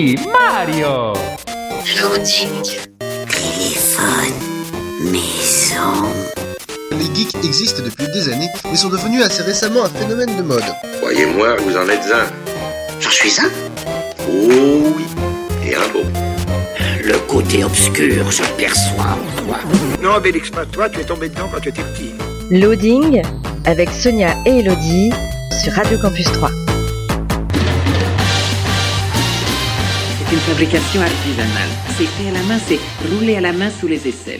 Oui, Mario. Loading. Téléphone. Maison. Les geeks existent depuis des années, mais sont devenus assez récemment un phénomène de mode. Croyez-moi, vous en êtes un. J'en suis un. Oh oui, et un beau. Le côté obscur, je le perçois en toi. Non, Bélix, pas toi, tu es tombé dedans quand tu étais petit. Loading avec Sonia et Elodie sur Radio Campus 3. C'est une fabrication artisanale. C'est fait à la main, c'est roulé à la main sous les aisselles.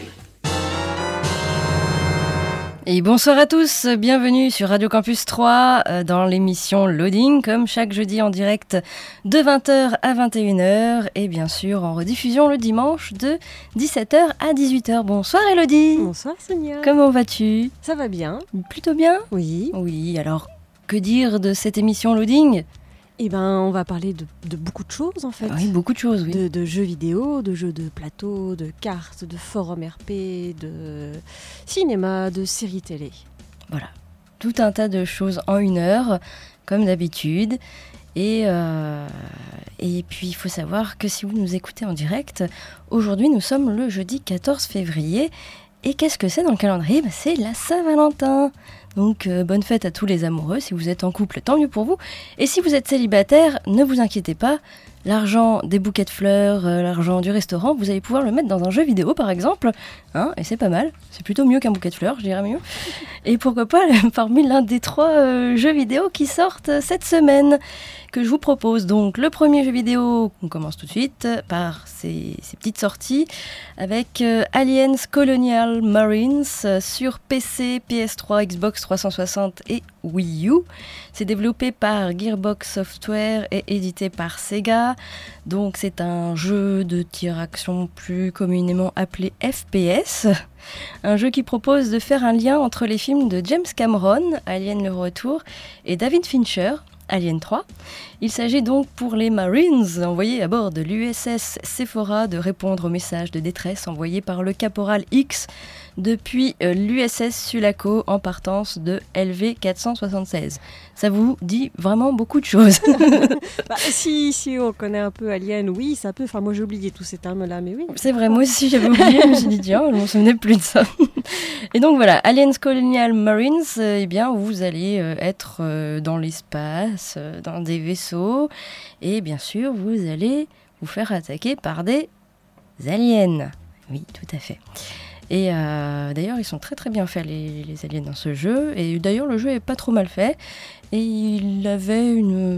Et bonsoir à tous, bienvenue sur Radio Campus 3 dans l'émission Loading, comme chaque jeudi en direct de 20h à 21h et bien sûr en rediffusion le dimanche de 17h à 18h. Bonsoir Elodie. Bonsoir Sonia. Comment vas-tu ? Ça va bien. Plutôt bien ? Oui. Oui, alors que dire de cette émission Loading ? Eh ben, on va parler de beaucoup de choses en fait. Oui, beaucoup de choses, oui. De jeux vidéo, de jeux de plateau, de cartes, de forums RP, de cinéma, de séries télé. Voilà, tout un tas de choses en une heure, comme d'habitude. Et puis, il faut savoir que si vous nous écoutez en direct, aujourd'hui, nous sommes le jeudi 14 février. Et qu'est-ce que c'est dans le calendrier ? C'est la Saint-Valentin. Donc, bonne fête à tous les amoureux. Si vous êtes en couple, tant mieux pour vous. Et si vous êtes célibataire, ne vous inquiétez pas. L'argent des bouquets de fleurs, l'argent du restaurant, vous allez pouvoir le mettre dans un jeu vidéo, par exemple. Hein, et c'est pas mal. C'est plutôt mieux qu'un bouquet de fleurs, je dirais mieux. Et pourquoi pas parmi l'un des 3 jeux vidéo qui sortent cette semaine, que je vous propose. Donc, le premier jeu vidéo, on commence tout de suite par ces petites sorties, avec Aliens Colonial Marines sur PC, PS3, Xbox 360 et Wii U. C'est développé par Gearbox Software et édité par Sega. Donc c'est un jeu de tir-action plus communément appelé FPS. Un jeu qui propose de faire un lien entre les films de James Cameron, Alien le retour, et David Fincher, Alien 3. Il s'agit donc pour les Marines envoyés à bord de l'USS Sephora de répondre aux messages de détresse envoyés par le caporal X depuis l'USS Sulaco en partance de LV 476. Ça vous dit vraiment beaucoup de choses. Si on connaît un peu Alien, oui, ça peut. Enfin, moi j'ai oublié tous ces termes-là, mais oui. C'est vrai, moi aussi j'avais oublié, je me suis dit tiens, je ne me souvenais plus de ça. Et donc voilà, Aliens Colonial Marines, eh bien vous allez être dans l'espace, dans des vaisseaux, et bien sûr vous allez vous faire attaquer par des aliens. Oui, tout à fait. Et d'ailleurs, ils sont très très bien faits les aliens dans ce jeu. Et d'ailleurs, le jeu est pas trop mal fait. Et il avait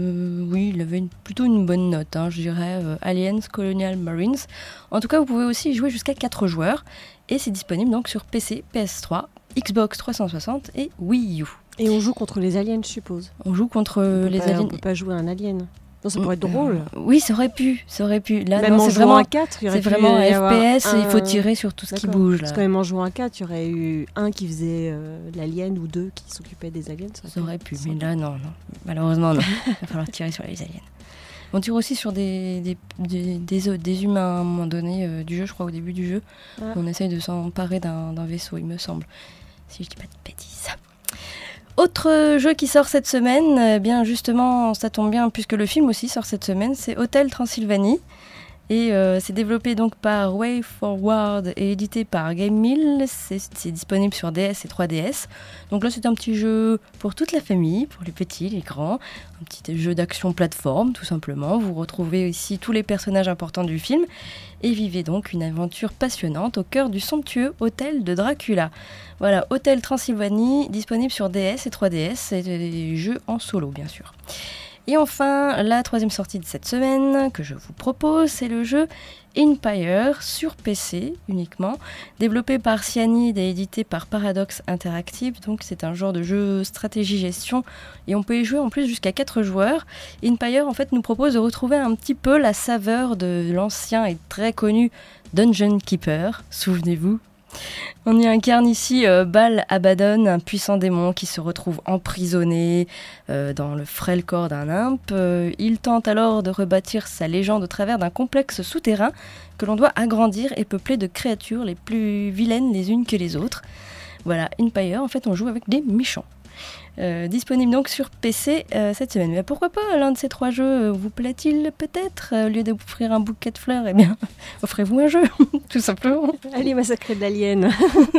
plutôt une bonne note, hein, je dirais, Aliens Colonial Marines. En tout cas, vous pouvez aussi y jouer jusqu'à 4 joueurs. Et c'est disponible donc sur PC, PS3, Xbox 360 et Wii U. Et on joue contre les aliens, je suppose. On joue contre les aliens. On peut pas jouer un alien. Non, ça pourrait être drôle. Oui, ça aurait pu. Là, même non, en c'est jouant vraiment à 4, il y aurait c'est vraiment un FPS un... et il faut tirer sur tout ce qui bouge. Là. Parce que même en jouant à 4, il y aurait eu un qui faisait l'alien ou 2 qui s'occupaient des aliens. Ça aurait pu, mais là, non. Malheureusement, non. Il va falloir tirer sur les aliens. On tire aussi sur des humains à un moment donné du jeu, je crois, au début du jeu. Ah. On essaye de s'emparer d'un vaisseau, il me semble. Si je dis pas de bêtises. Autre jeu qui sort cette semaine, bien justement, ça tombe bien puisque le film aussi sort cette semaine, c'est Hotel Transylvanie. Et c'est développé donc par WayForward et édité par GameMill. C'est disponible sur DS et 3DS. Donc là, c'est un petit jeu pour toute la famille, pour les petits, les grands. Un petit jeu d'action plateforme, tout simplement. Vous retrouvez ici tous les personnages importants du film. Et vivez donc une aventure passionnante au cœur du somptueux hôtel de Dracula. Voilà, Hotel Transylvanie, disponible sur DS et 3DS. C'est des jeux en solo, bien sûr. Et enfin, la 3e sortie de cette semaine que je vous propose, c'est le jeu Empire sur PC uniquement, développé par Cyanide et édité par Paradox Interactive. Donc c'est un genre de jeu stratégie-gestion et on peut y jouer en plus jusqu'à 4 joueurs. Empire en fait nous propose de retrouver un petit peu la saveur de l'ancien et très connu Dungeon Keeper, souvenez-vous. On y incarne ici Baal Abaddon, un puissant démon qui se retrouve emprisonné dans le frêle corps d'un imp. Il tente alors de rebâtir sa légende au travers d'un complexe souterrain que l'on doit agrandir et peupler de créatures les plus vilaines les unes que les autres. Voilà, Empire, en fait on joue avec des méchants. Disponible donc sur PC cette semaine. Mais pourquoi pas l'un de ces 3 jeux vous plaît-il peut-être? Au lieu d'offrir un bouquet de fleurs, eh bien, offrez-vous un jeu, tout simplement. Allez, massacrer de l'alien.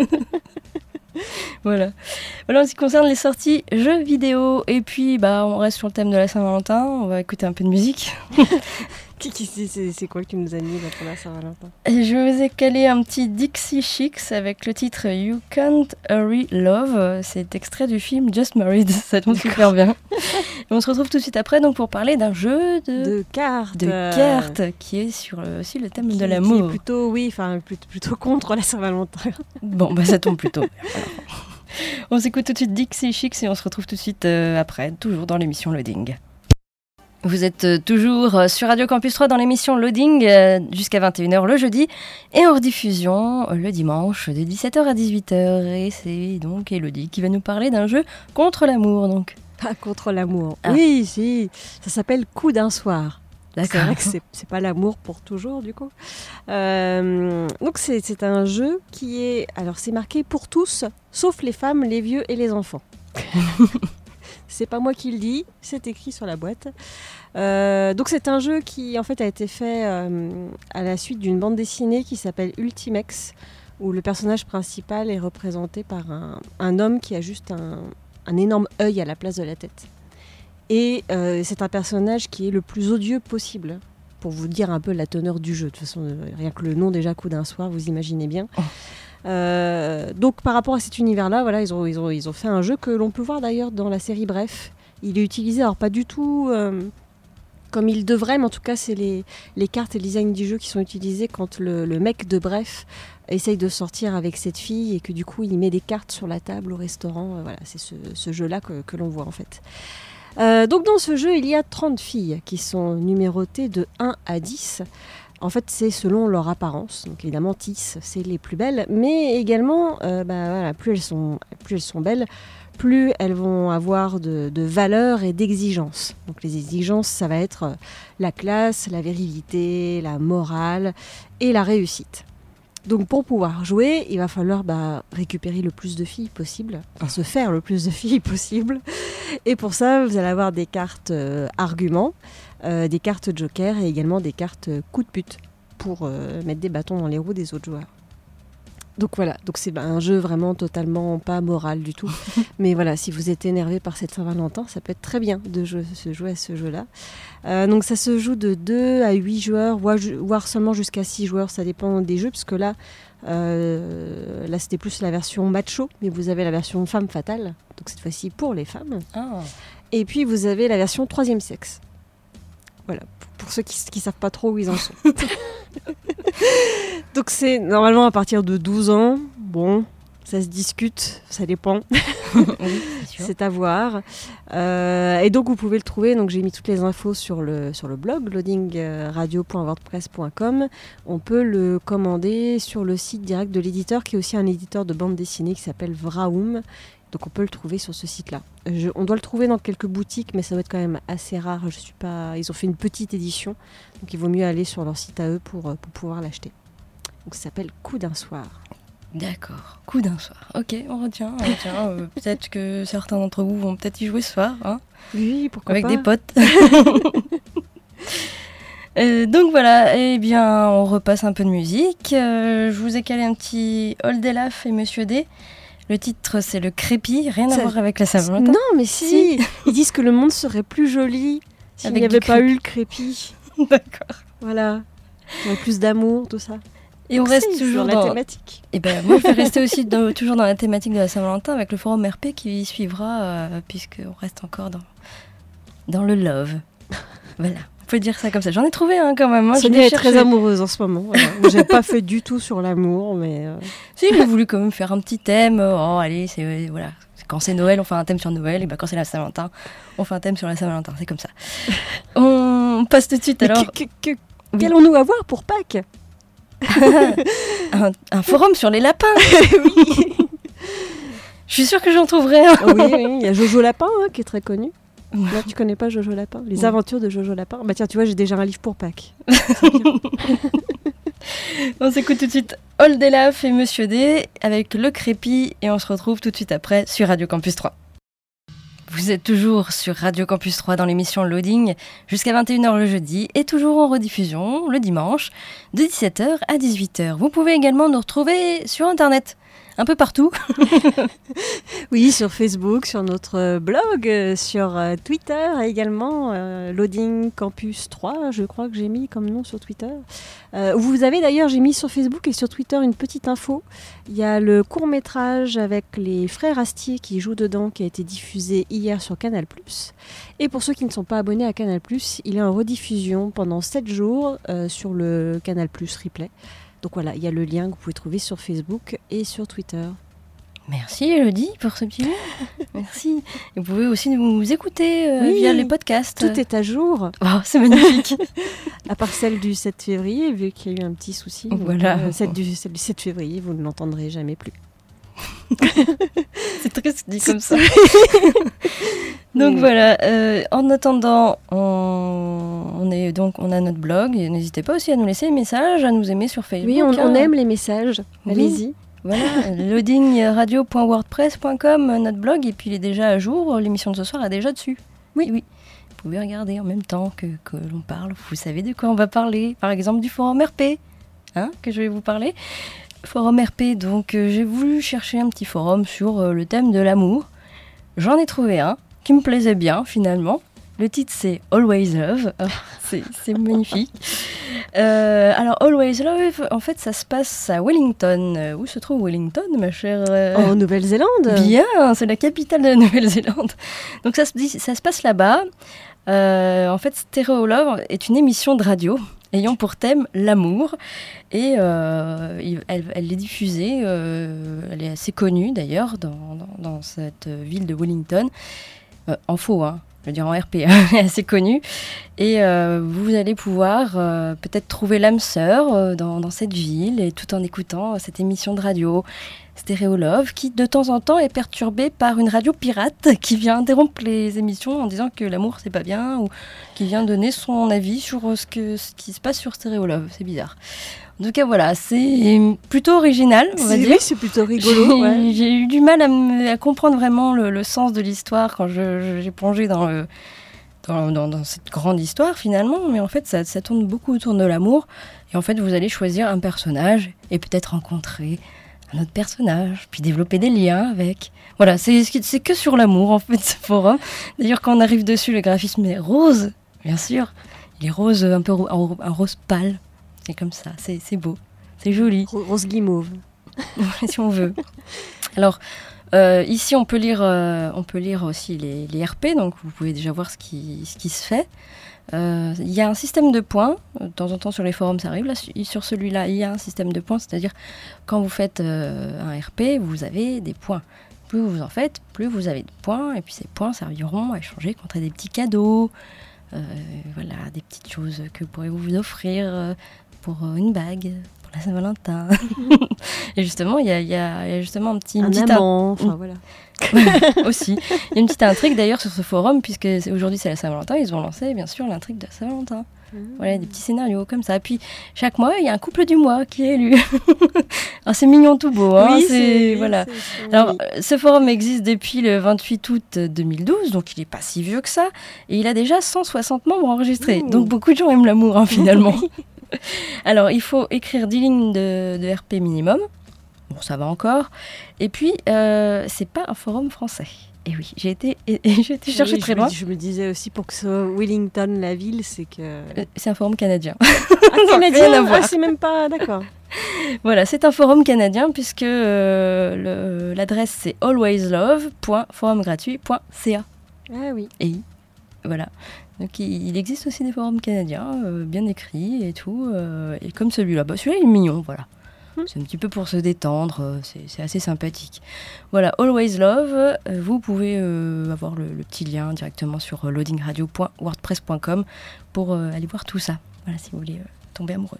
Voilà. En ce qui concerne les sorties jeux vidéo, et puis on reste sur le thème de la Saint-Valentin, on va écouter un peu de musique. C'est quoi que tu nous as mis là pour la Saint-Valentin? Je vous ai calé un petit Dixie Chicks avec le titre You Can't Hurry Love. C'est extrait du film Just Married, ça tombe super bien. Et on se retrouve tout de suite après donc, pour parler d'un jeu de cartes qui est sur aussi le thème de l'amour. Qui est plutôt contre la Saint-Valentin. Bon, ça tombe plutôt bien. Alors, on s'écoute tout de suite Dixie Chicks et on se retrouve tout de suite après, toujours dans l'émission Loading. Vous êtes toujours sur Radio Campus 3 dans l'émission Loading jusqu'à 21h le jeudi et en rediffusion le dimanche de 17h à 18h. Et c'est donc Elodie qui va nous parler d'un jeu contre l'amour. Donc. Ah, contre l'amour. Ah. Oui, si. Ça s'appelle Coup d'un soir. D'accord. C'est vrai que c'est pas l'amour pour toujours du coup. Donc c'est un jeu qui est... Alors c'est marqué pour tous, sauf les femmes, les vieux et les enfants. C'est pas moi qui le dis, c'est écrit sur la boîte. Donc c'est un jeu qui en fait a été fait à la suite d'une bande dessinée qui s'appelle Ultimex, où le personnage principal est représenté par un homme qui a juste un énorme œil à la place de la tête. Et c'est un personnage qui est le plus odieux possible, pour vous dire un peu la teneur du jeu. De toute façon, rien que le nom déjà, Coup d'un soir, vous imaginez bien. Donc par rapport à cet univers-là, voilà, ils ont fait un jeu que l'on peut voir d'ailleurs dans la série Bref. Il est utilisé, alors pas du tout comme il devrait, mais en tout cas c'est les cartes et le design du jeu qui sont utilisés quand le mec de Bref essaye de sortir avec cette fille et que du coup il met des cartes sur la table au restaurant. Voilà, c'est ce jeu-là que l'on voit en fait. Donc dans ce jeu, il y a 30 filles qui sont numérotées de 1 à 10. En fait, c'est selon leur apparence. Donc évidemment, 10, c'est les plus belles. Mais également, voilà, plus elles sont belles, plus elles vont avoir de valeur et d'exigence. Donc les exigences, ça va être la classe, la virilité, la morale et la réussite. Donc pour pouvoir jouer, il va falloir récupérer le plus de filles possible, enfin se faire le plus de filles possible. Et pour ça, vous allez avoir des cartes arguments, des cartes joker et également des cartes coup de pute pour mettre des bâtons dans les roues des autres joueurs. Donc voilà, donc c'est un jeu vraiment totalement pas moral du tout. Mais voilà, si vous êtes énervé par cette Saint-Valentin, ça peut être très bien de jouer à ce jeu-là. Donc ça se joue de 2 à 8 joueurs, voire seulement jusqu'à 6 joueurs, ça dépend des jeux, puisque là c'était plus la version macho, mais vous avez la version femme fatale, donc cette fois-ci pour les femmes. Oh. Et puis vous avez la version 3e sexe. Voilà, pour ceux qui savent pas trop où ils en sont. Donc c'est normalement à partir de 12 ans. Bon, ça se discute, ça dépend. Oui, c'est à voir. Et donc vous pouvez le trouver. Donc j'ai mis toutes les infos sur le blog loadingradio.wordpress.com. On peut le commander sur le site direct de l'éditeur, qui est aussi un éditeur de bande dessinée qui s'appelle Vraum. Donc on peut le trouver sur ce site-là. On doit le trouver dans quelques boutiques, mais ça doit être quand même assez rare. Ils ont fait une petite édition, donc il vaut mieux aller sur leur site à eux pour pouvoir l'acheter. Donc ça s'appelle Coup d'un soir. D'accord, Coup d'un soir. Ok, on retient. Peut-être que certains d'entre vous vont peut-être y jouer ce soir. Hein, oui, pourquoi avec pas. Avec des potes. Donc voilà, eh bien on repasse un peu de musique. Je vous ai calé un petit Old Elaf et Monsieur D. Le titre, c'est le crépi, rien à voir avec la Saint-Valentin. Non, mais si. Ils disent que le monde serait plus joli s'il n'y avait pas eu le crépi. D'accord. Voilà. Avec plus d'amour, tout ça. Et on reste toujours dans la thématique. Et moi, je vais rester aussi toujours dans la thématique de la Saint-Valentin avec le forum RP qui suivra, puisqu'on reste encore dans le love. Voilà. On peut dire ça comme ça. J'en ai trouvé quand même. Sonia est très amoureuse en ce moment. Voilà. J'ai pas fait du tout sur l'amour, mais... Si, j'ai voulu quand même faire un petit thème. Allez, voilà. Quand c'est Noël, on fait un thème sur Noël. Et quand c'est la Saint-Valentin, on fait un thème sur la Saint-Valentin. C'est comme ça. On passe tout de suite alors... Qu'allons-nous avoir pour Pâques? un forum sur les lapins. Oui. Je suis sûre que j'en trouverai un. Oui, il y a Jojo Lapin qui est très connu. Là, tu connais pas Jojo Lapin? Les aventures de Jojo Lapin? Bah tiens, tu vois, j'ai déjà un livre pour Pâques. On s'écoute tout de suite Old Elaf et Monsieur D avec Le Crépi et on se retrouve tout de suite après sur Radio Campus 3. Vous êtes toujours sur Radio Campus 3 dans l'émission Loading jusqu'à 21h le jeudi et toujours en rediffusion le dimanche de 17h à 18h. Vous pouvez également nous retrouver sur Internet. Un peu partout. Oui, sur Facebook, sur notre blog, sur Twitter également, Loading Campus 3, je crois que j'ai mis comme nom sur Twitter. Vous avez d'ailleurs, j'ai mis sur Facebook et sur Twitter une petite info. Il y a le court-métrage avec les frères Astier qui jouent dedans, qui a été diffusé hier sur Canal+. Et pour ceux qui ne sont pas abonnés à Canal+, il est en rediffusion pendant 7 jours sur le Canal+ Replay. Donc voilà, il y a le lien que vous pouvez trouver sur Facebook et sur Twitter. Merci Elodie pour ce petit lien. Merci. Et vous pouvez aussi nous écouter via les podcasts. Tout est à jour. Oh, c'est magnifique. À part celle du 7 février, vu qu'il y a eu un petit souci. Voilà. Celle du 7 février, vous ne l'entendrez jamais plus. C'est triste dit comme ça. Donc voilà, en attendant, on a notre blog. Et n'hésitez pas aussi à nous laisser des messages, à nous aimer sur Facebook. Oui, on aime les messages. Oui. Allez-y. Voilà, loadingradio.wordpress.com, notre blog, et puis il est déjà à jour. L'émission de ce soir est déjà dessus. Oui. Vous pouvez regarder en même temps que l'on parle. Vous savez de quoi on va parler. Par exemple, du forum RP, que je vais vous parler. Forum RP, donc j'ai voulu chercher un petit forum sur le thème de l'amour. J'en ai trouvé un qui me plaisait bien finalement. Le titre c'est Always Love. C'est magnifique. Alors Always Love, en fait ça se passe à Wellington. Où se trouve Wellington, ma chère En Nouvelle-Zélande. Bien, c'est la capitale de la Nouvelle-Zélande. Donc ça se passe là-bas. En fait, Stereo Love est une émission de radio ayant pour thème l'amour. Et elle est diffusée, elle est assez connue d'ailleurs dans cette ville de Wellington. En faux, je veux dire en RP, elle est assez connue. Et vous allez pouvoir peut-être trouver l'âme sœur dans cette ville, et tout en écoutant cette émission de radio. Stereo Love, qui de temps en temps est perturbée par une radio pirate qui vient interrompre les émissions en disant que l'amour c'est pas bien, ou qui vient donner son avis sur ce qui se passe sur Stereo Love. C'est bizarre. En tout cas voilà, c'est plutôt original, on va dire. Oui, c'est plutôt rigolo. J'ai eu du mal à comprendre vraiment le sens de l'histoire quand j'ai plongé dans cette grande histoire finalement, mais en fait ça tourne beaucoup autour de l'amour, et en fait vous allez choisir un personnage et peut-être rencontrer un autre personnage, puis développer des liens avec. Voilà, c'est que sur l'amour en fait ce forum. D'ailleurs quand on arrive dessus, le graphisme est rose, bien sûr. Il est rose, un peu un rose pâle. C'est comme ça, c'est beau, c'est joli. Rose guimauve. Si on veut. Alors ici on peut lire aussi les RP, donc vous pouvez déjà voir ce qui se fait. Il y a un système de points, de temps en temps sur les forums ça arrive, là, sur celui-là il y a un système de points, c'est-à-dire quand vous faites un RP, vous avez des points. Plus vous en faites, plus vous avez de points, et puis ces points serviront à échanger contre des petits cadeaux, voilà, des petites choses que vous pourrez vous offrir pour une bague, pour la Saint-Valentin. Et justement, il y a justement un petit amant, enfin voilà. Aussi. Il y a une petite intrigue d'ailleurs sur ce forum, puisque aujourd'hui c'est la Saint-Valentin, ils ont lancé bien sûr l'intrigue de la Saint-Valentin. Voilà, des petits scénarios comme ça. Puis chaque mois, il y a un couple du mois qui est élu. Alors, c'est mignon tout beau. Oui, voilà. Alors, ce forum existe depuis le 28 août 2012, donc il n'est pas si vieux que ça. Et il a déjà 160 membres enregistrés. Donc beaucoup de gens aiment l'amour finalement. Alors, il faut écrire 10 lignes de RP minimum. Bon, ça va encore. Et puis, c'est pas un forum français. Et oui, j'ai été chercher très loin. Je me disais aussi, pour que ce soit Wellington, la ville, c'est que... c'est un forum canadien. Canadien, rien à voir. C'est même pas... D'accord. Voilà, c'est un forum canadien, puisque l'adresse, c'est alwayslove.forumgratuit.ca. Ah oui. Et voilà. Donc il existe aussi des forums canadiens, bien écrits et tout. Et comme celui-là, celui-là, il est mignon, voilà. C'est un petit peu pour se détendre, c'est assez sympathique. Voilà, Always Love, vous pouvez avoir le petit lien directement sur loadingradio.wordpress.com pour aller voir tout ça. Voilà, si vous voulez tomber amoureux.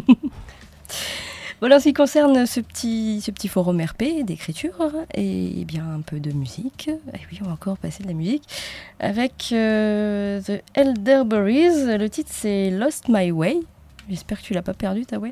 Voilà, en ce qui concerne ce petit forum RP d'écriture, et bien un peu de musique. Et oui, on va encore passer de la musique avec The Elderberries. Le titre c'est Lost My Way. J'espère que tu l'as pas perdu ta way.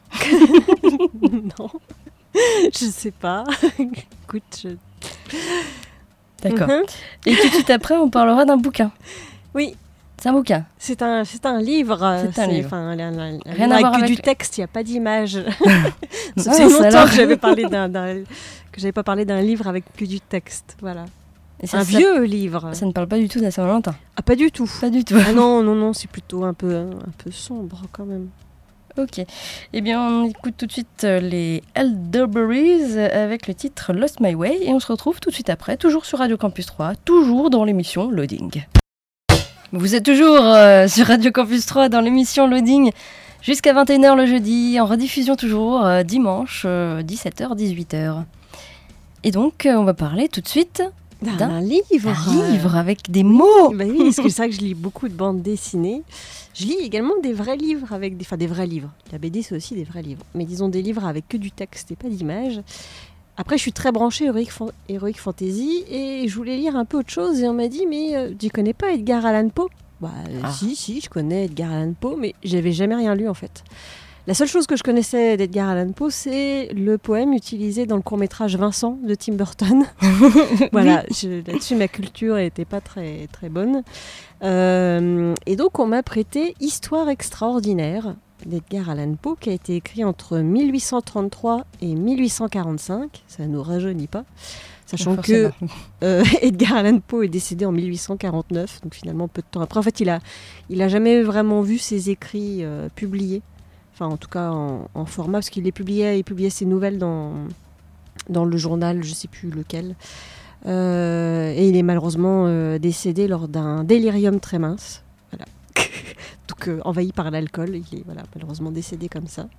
Non, je sais pas. Écoute, D'accord. Et tout de suite après, on parlera d'un bouquin. Oui. C'est un bouquin. C'est un livre. C'est un livre. Enfin, Rien à voir avec du texte, il n'y a pas d'image. Ça Ah, fait longtemps alors. que j'avais pas parlé d'un livre avec que du texte. Voilà. Et ça, Un vieux livre. Ça ne parle pas du tout de la Saint-Valentin. Ah, pas du tout. Pas du tout. Ah non, c'est plutôt un peu sombre quand même. Ok. Eh bien, on écoute tout de suite les Elderberries avec le titre Lost My Way et on se retrouve tout de suite après, toujours sur Radio Campus 3, toujours dans l'émission Loading. Vous êtes toujours sur Radio Campus 3 dans l'émission Loading jusqu'à 21h le jeudi, en rediffusion toujours dimanche 17h-18h. Et donc, on va parler tout de suite d'un livre. Un livre avec des mots. Bah oui, parce que c'est vrai que je lis beaucoup de bandes dessinées. Je lis également des vrais livres avec des vrais livres. La BD, c'est aussi des vrais livres. Mais disons des livres avec que du texte et pas d'image. Après, je suis très branchée Heroic Fantasy et je voulais lire un peu autre chose. Et on m'a dit, mais tu connais pas Edgar Allan Poe ? Si, je connais Edgar Allan Poe, mais j'avais jamais rien lu en fait. La seule chose que je connaissais d'Edgar Allan Poe, c'est le poème utilisé dans le court-métrage Vincent de Tim Burton. Voilà, là-dessus, ma culture n'était pas très, très bonne. Et donc, on m'a prêté Histoire extraordinaire d'Edgar Allan Poe, qui a été écrit entre 1833 et 1845. Ça ne nous rajeunit pas. Sachant que Edgar Allan Poe est décédé en 1849, donc finalement peu de temps après. En fait, il a jamais vraiment vu ses écrits publiés. Enfin, en tout cas en format, parce qu'il publiait ses nouvelles dans le journal, je ne sais plus lequel. Et il est malheureusement décédé lors d'un délirium très mince. Voilà. Donc, envahi par l'alcool, il est malheureusement décédé comme ça.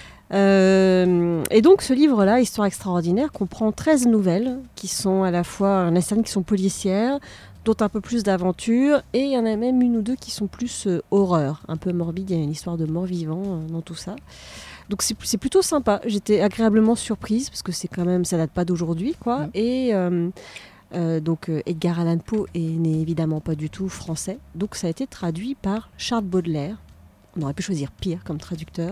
Et donc, ce livre-là, Histoire extraordinaire, comprend 13 nouvelles qui sont à la fois, qui sont policières, d'autres un peu plus d'aventure, et il y en a même une ou deux qui sont plus horreur, un peu morbide. Il y a une histoire de mort-vivant dans tout ça. Donc c'est plutôt sympa. J'étais agréablement surprise parce que c'est quand même, ça date pas d'aujourd'hui, quoi. Et donc Edgar Allan Poe n'est évidemment pas du tout français. Donc ça a été traduit par Charles Baudelaire. On aurait pu choisir pire comme traducteur.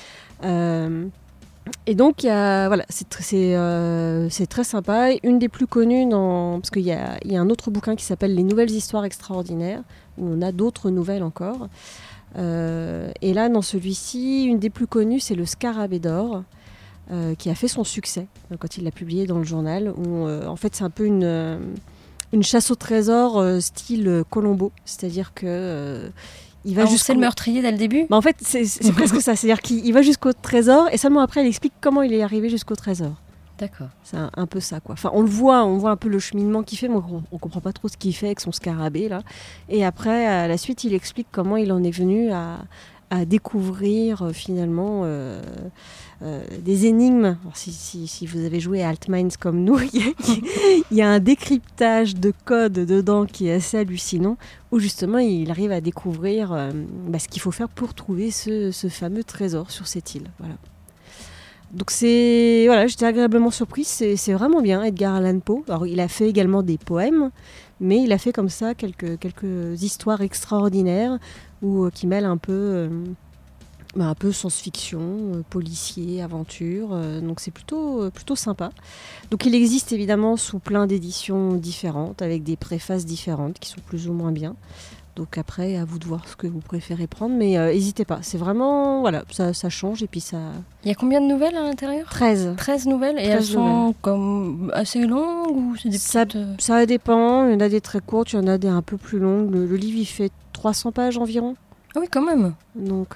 Et donc, c'est très sympa. Une des plus connues, parce qu'il y a un autre bouquin qui s'appelle Les Nouvelles Histoires Extraordinaires, où on a d'autres nouvelles encore. Et là, dans celui-ci, une des plus connues, c'est Le Scarabée d'or, qui a fait son succès quand il l'a publié dans le journal. Où, en fait, c'est un peu une chasse au trésor style Colombo. C'est-à-dire que... c'est le meurtrier dès le début ? En fait, c'est presque ça. C'est-à-dire qu'il va jusqu'au trésor et seulement après, il explique comment il est arrivé jusqu'au trésor. D'accord. C'est un peu ça, quoi. Enfin, on voit un peu le cheminement qu'il fait, mais on comprend pas trop ce qu'il fait avec son scarabée, là. Et après, à la suite, il explique comment il en est venu à découvrir, finalement, des énigmes. Alors, si vous avez joué à Altminds comme nous, il y a un décryptage de code dedans qui est assez hallucinant, où justement il arrive à découvrir ce qu'il faut faire pour trouver ce fameux trésor sur cette île. Voilà. Donc j'étais agréablement surprise, c'est vraiment bien Edgar Allan Poe. Alors il a fait également des poèmes, mais il a fait comme ça quelques histoires extraordinaires qui mêlent un peu science-fiction, policier, aventure, donc c'est plutôt sympa. Donc il existe évidemment sous plein d'éditions différentes, avec des préfaces différentes qui sont plus ou moins bien. Donc après, à vous de voir ce que vous préférez prendre, mais n'hésitez pas, c'est vraiment, ça change et puis ça... Il y a combien de nouvelles à l'intérieur ? 13. 13 nouvelles, et 13 elles sont comme assez longues ou c'est des petites... Ça dépend, il y en a des très courtes, il y en a des un peu plus longues. Le livre, il fait 300 pages environ. Ah oui, quand même. Donc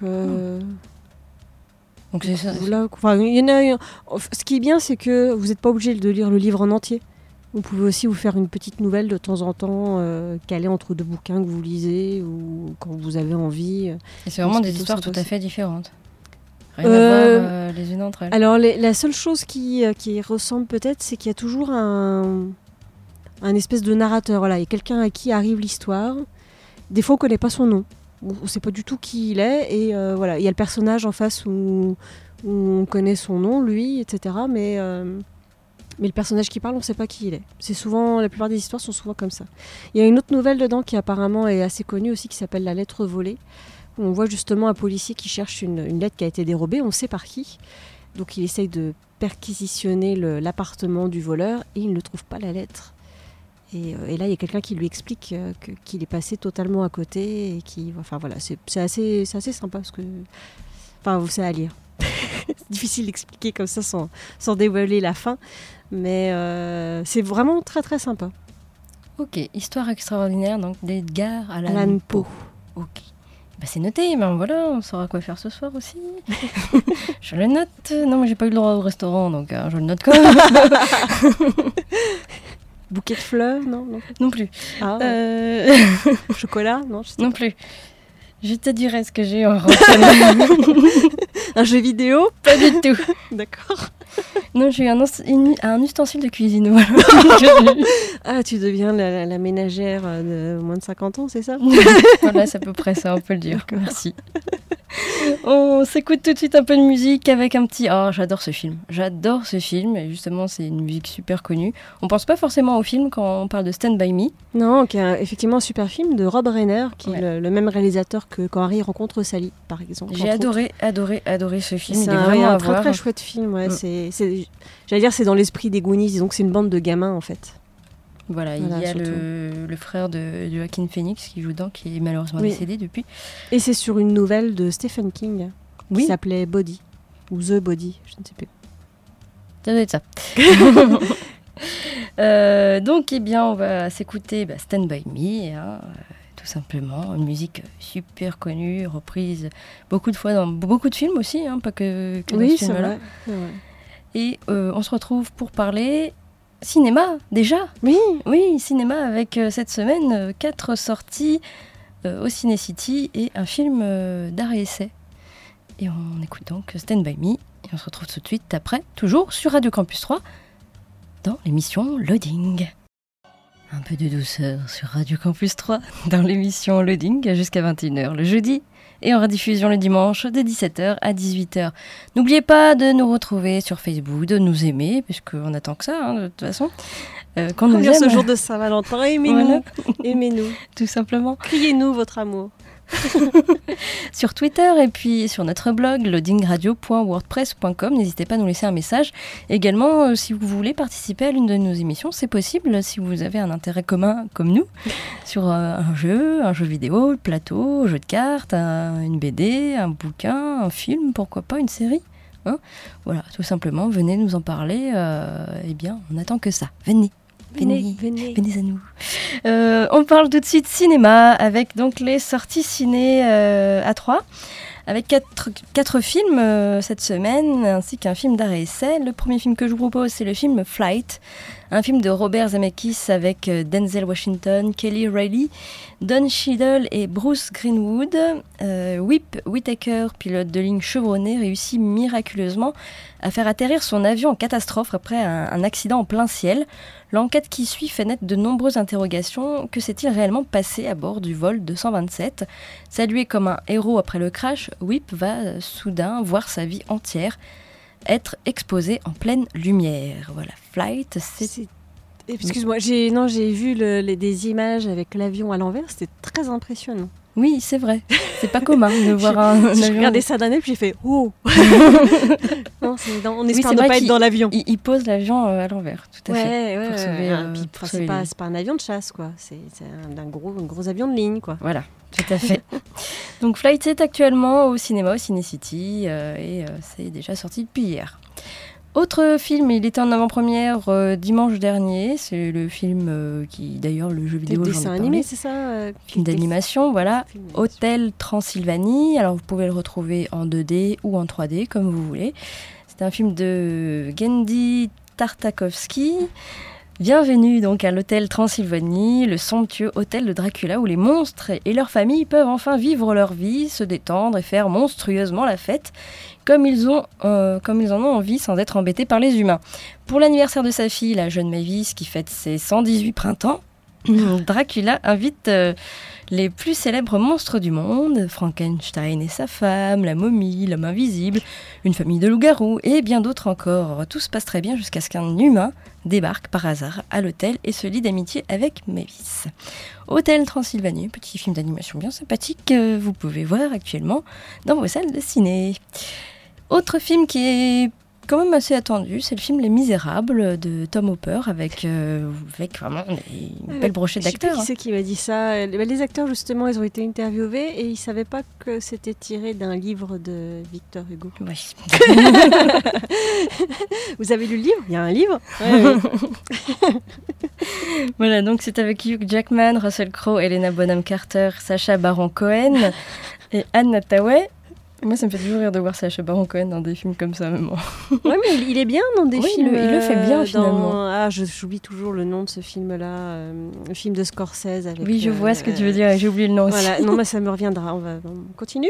c'est ça. Il y en a. Ce qui est bien, c'est que vous n'êtes pas obligé de lire le livre en entier. Vous pouvez aussi vous faire une petite nouvelle de temps en temps, calée entre deux bouquins que vous lisez ou quand vous avez envie. Et c'est vraiment des histoires tout à fait différentes. Rien à voir les unes entre elles. Alors la seule chose qui ressemble peut-être, c'est qu'il y a toujours un espèce de narrateur. Voilà, il y a quelqu'un à qui arrive l'histoire. Des fois, on ne connaît pas son nom. On ne sait pas du tout qui il est. Et il y a le personnage en face où on connaît son nom, lui, etc. Mais le personnage qui parle, on ne sait pas qui il est. La plupart des histoires sont souvent comme ça. Il y a une autre nouvelle dedans qui apparemment est assez connue aussi, qui s'appelle La lettre volée, On voit justement un policier qui cherche une lettre qui a été dérobée, on sait par qui. Donc il essaye de perquisitionner l'appartement du voleur et il ne trouve pas la lettre. Et là, il y a quelqu'un qui lui explique qu'il est passé totalement à côté. Enfin voilà, c'est assez sympa parce que... Enfin, vous savez à lire. C'est difficile d'expliquer comme ça sans dévoiler la fin. Mais c'est vraiment très très sympa. Ok, histoire extraordinaire donc d'Edgar Allan Poe. Ok. Bah, c'est noté, ben voilà, on saura quoi faire ce soir aussi. Je le note. Non, mais j'ai pas eu le droit au restaurant, donc je le note quand même. Bouquet de fleurs, non plus. Ah, chocolat, non plus. Je te dirai ce que j'ai en rentrée. Un jeu vidéo? Pas du tout. D'accord. Non, j'ai un ustensile de cuisine. Voilà. Ah, tu deviens la ménagère de moins de 50 ans, c'est ça? Voilà, c'est à peu près ça, on peut le dire. Merci. On s'écoute tout de suite un peu de musique avec un petit... Oh, j'adore ce film. Et justement, c'est une musique super connue. On pense pas forcément au film quand on parle de Stand By Me. Non, qui est effectivement un super film de Rob Reiner, qui est le même réalisateur que Quand Harry rencontre Sally, par exemple. J'ai adoré ce film. C'est un très très chouette film. Ouais. J'allais dire, c'est dans l'esprit des Goonies, disons que c'est une bande de gamins en fait. Voilà, il y a le frère de Joaquin Phoenix qui joue dedans, qui est malheureusement décédé depuis. Et c'est sur une nouvelle de Stephen King qui s'appelait Body, ou The Body, je ne sais plus. Ça doit être ça. Donc, eh bien, on va s'écouter Stand By Me, tout simplement. Une musique super connue, reprise beaucoup de fois dans beaucoup de films aussi, pas que dans ce film-là. C'est vrai. Et on se retrouve pour parler... Cinéma, déjà. Oui, cinéma avec cette semaine 4 sorties au Ciné City et un film d'art et essai. Et on écoute donc Stand By Me et on se retrouve tout de suite après, toujours sur Radio Campus 3, dans l'émission Loading. Un peu de douceur sur Radio Campus 3, dans l'émission Loading jusqu'à 21h le jeudi. Et en rediffusion le dimanche de 17h à 18h. N'oubliez pas de nous retrouver sur Facebook, de nous aimer, puisqu'on attend que ça, de toute façon. Quand nous aime. Ce jour de Saint-Valentin, aimez-nous. Voilà. Aimez-nous. Tout simplement. Criez-nous votre amour. Sur Twitter et puis sur notre blog loadingradio.wordpress.com, n'hésitez pas à nous laisser un message. Également, si vous voulez participer à l'une de nos émissions, c'est possible si vous avez un intérêt commun comme nous sur un jeu vidéo, le plateau, un jeu de cartes, une BD, un bouquin, un film, pourquoi pas une série. Voilà, tout simplement, venez nous en parler. Eh bien, on attend que ça. Venez à nous. On parle tout de suite cinéma avec donc les sorties ciné à 3 avec 4 films cette semaine ainsi qu'un film d'art et essai. Le premier film que je vous propose, c'est le film Flight, un film de Robert Zemeckis avec Denzel Washington, Kelly Reilly, Don Cheadle et Bruce Greenwood. Whip Whittaker, pilote de ligne chevronné, réussit miraculeusement à faire atterrir son avion en catastrophe après un accident en plein ciel. L'enquête qui suit fait naître de nombreuses interrogations. Que s'est-il réellement passé à bord du vol 227 ? Salué comme un héros après le crash, Whip va soudain voir sa vie entière être exposée en pleine lumière. Voilà, Flight, c'est... Excuse-moi, j'ai vu des images avec l'avion à l'envers, c'était très impressionnant. Oui, c'est vrai. C'est pas commun de voir un avion. J'ai regardé ça d'un œil, puis j'ai fait « Oh !» Non, on espère ne pas être dans l'avion. Il pose l'avion à l'envers, tout à fait. C'est pas un avion de chasse, quoi. C'est un gros avion de ligne, quoi. Voilà, tout à fait. Donc Flight est actuellement au cinéma, au Ciné City, et c'est déjà sorti depuis hier. Autre film, il était en avant-première dimanche dernier. C'est le film qui, d'ailleurs, le jeu vidéo. Le dessin animé, c'est ça film d'animation, voilà. Hôtel Transylvanie. Alors, vous pouvez le retrouver en 2D ou en 3D, comme vous voulez. C'est un film de Genndy Tartakovsky. Bienvenue donc à l'Hôtel Transylvanie, le somptueux hôtel de Dracula où les monstres et leurs familles peuvent enfin vivre leur vie, se détendre et faire monstrueusement la fête comme ils en ont envie sans être embêtés par les humains. Pour l'anniversaire de sa fille, la jeune Mavis qui fête ses 118 printemps, Dracula invite les plus célèbres monstres du monde, Frankenstein et sa femme, la momie, l'homme invisible, une famille de loups-garous et bien d'autres encore. Tout se passe très bien jusqu'à ce qu'un humain débarque par hasard à l'hôtel et se lie d'amitié avec Mavis. Hôtel Transylvanie, petit film d'animation bien sympathique que vous pouvez voir actuellement dans vos salles de ciné. Autre film qui est quand même assez attendu, c'est le film Les Misérables de Tom Hopper avec vraiment une belle brochette d'acteurs. Je sais pas qui c'est qui m'a dit ça. Les acteurs, justement, ils ont été interviewés et ils ne savaient pas que c'était tiré d'un livre de Victor Hugo. Oui. Vous avez lu le livre ? Il y a un livre ? Voilà, donc c'est avec Hugh Jackman, Russell Crowe, Helena Bonham Carter, Sacha Baron Cohen et Anne Hathaway. Moi, ça me fait toujours rire de voir Sacha Baron Cohen dans des films comme ça, même. Ouais, mais il est bien dans des films. Il le fait bien, finalement. J'oublie toujours le nom de ce film-là, le film de Scorsese. Avec, oui, je vois ce que tu veux dire, j'ai oublié le nom voilà. aussi. Non, mais ça me reviendra, on continue.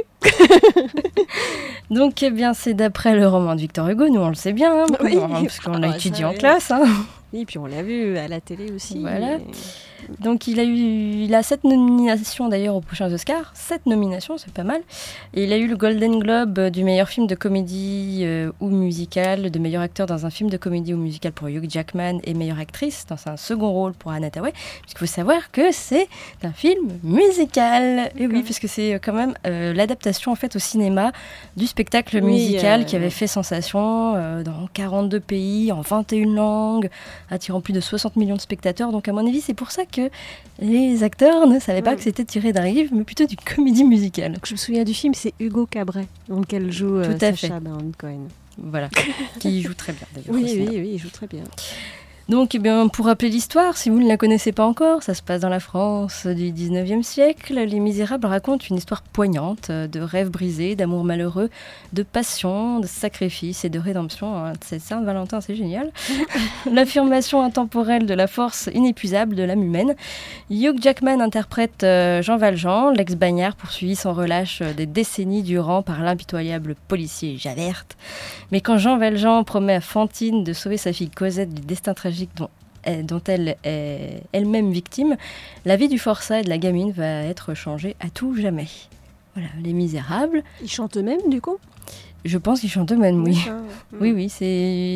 Donc, eh bien, c'est d'après le roman de Victor Hugo, nous on le sait bien, oui. parce qu'on l'a étudié en classe. Oui, puis on l'a vu à la télé aussi. Voilà. Donc il a 7 nominations d'ailleurs aux prochains Oscars. 7 nominations, c'est pas mal. Et il a eu le Golden Globe du meilleur film de comédie ou musical, de meilleur acteur dans un film de comédie ou musical pour Hugh Jackman et meilleure actrice dans un second rôle pour Anne Hathaway. Puisqu'il faut savoir que c'est un film musical. Et oui, parce que c'est quand même l'adaptation en fait au cinéma du spectacle musical qui avait fait sensation dans 42 pays, en 21 langues, attirant plus de 60 millions de spectateurs. Donc à mon avis, c'est pour ça que les acteurs ne savaient pas que c'était tiré d'un livre, mais plutôt d'une comédie musicale. Je me souviens du film, c'est Hugo Cabret, dans lequel joue Sacha Baron Cohen. Voilà, qui joue très bien d'ailleurs. Oui, il joue très bien. Donc, eh bien, pour rappeler l'histoire, si vous ne la connaissez pas encore, ça se passe dans la France du 19e siècle. Les Misérables racontent une histoire poignante de rêves brisés, d'amour malheureux, de passion, de sacrifice et de rédemption. C'est Saint-Valentin, c'est génial. L'affirmation intemporelle de la force inépuisable de l'âme humaine. Hugh Jackman interprète Jean Valjean, l'ex-bagnard poursuivi sans relâche des décennies durant par l'impitoyable policier Javert. Mais quand Jean Valjean promet à Fantine de sauver sa fille Cosette du destin tragique dont elle est elle-même victime, la vie du forçat et de la gamine va être changée à tout jamais. Voilà, Les Misérables. Ils chantent eux-mêmes, du coup ? Je pense qu'ils chantent eux-mêmes, oui. Oui, c'est...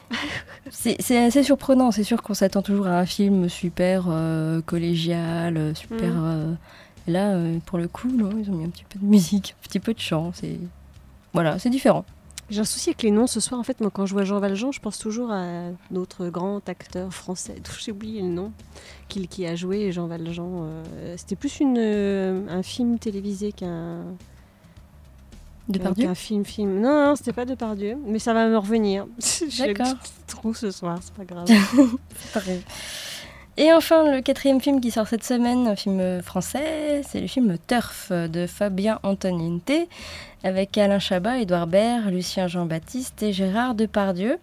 C'est assez surprenant. C'est sûr qu'on s'attend toujours à un film super collégial, super... Là, pour le coup, non, ils ont mis un petit peu de musique, un petit peu de chant. Voilà, c'est différent. J'ai un souci avec les noms ce soir. En fait, moi, quand je vois Jean Valjean, je pense toujours à notre grand acteur français. J'ai oublié le nom qui a joué Jean Valjean. C'était plus un film télévisé qu'un... Depardieu ? Qu'un film. Non, c'était pas Depardieu, mais ça va me revenir. J'ai D'accord. un petit trou ce soir, c'est pas grave. C'est pareil. Et enfin, le 4e film qui sort cette semaine, un film français, c'est le film Turf de Fabien Antoniente, avec Alain Chabat, Édouard Baird, Lucien Jean-Baptiste et Gérard Depardieu.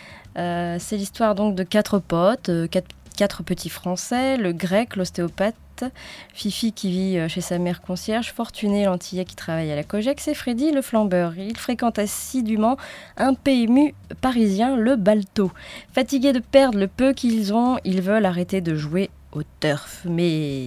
C'est l'histoire donc de 4 potes, 4 petits Français, le grec, l'ostéopathe, Fifi qui vit chez sa mère concierge, Fortuné l'antillais qui travaille à la Cogex et Freddy le flambeur. Il fréquente assidûment un PMU parisien, le Balto. Fatigués de perdre le peu qu'ils ont, ils veulent arrêter de jouer au turf. Mais